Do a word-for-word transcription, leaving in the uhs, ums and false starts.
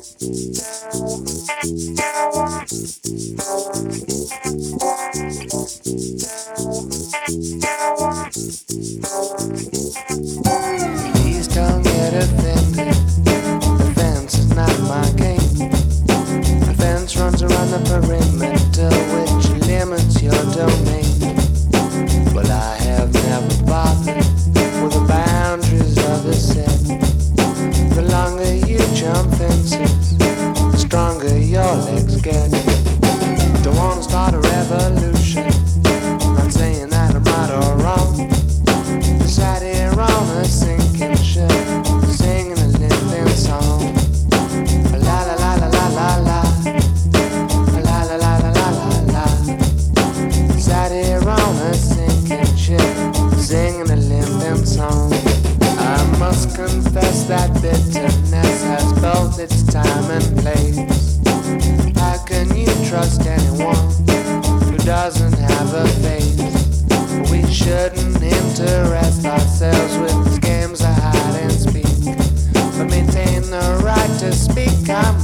Please don't get offended. Offense is not my game. Offense runs around the perimeter, which limits your domain. Well, I have never bothered with the boundaries of the set. The longer you jump fences, the stronger your legs get. Don't wanna start a revolution. Not saying that I'm right or wrong. Sat here on a sinking ship, singing a living song. La la la la la la la, la la la la la la la. Sat here on a sinking ship, singing a living song. I must confess that bitterness has both its time and place. How can you trust anyone who doesn't have a face? We shouldn't interest ourselves with games of hide and speak, but maintain the right to speak our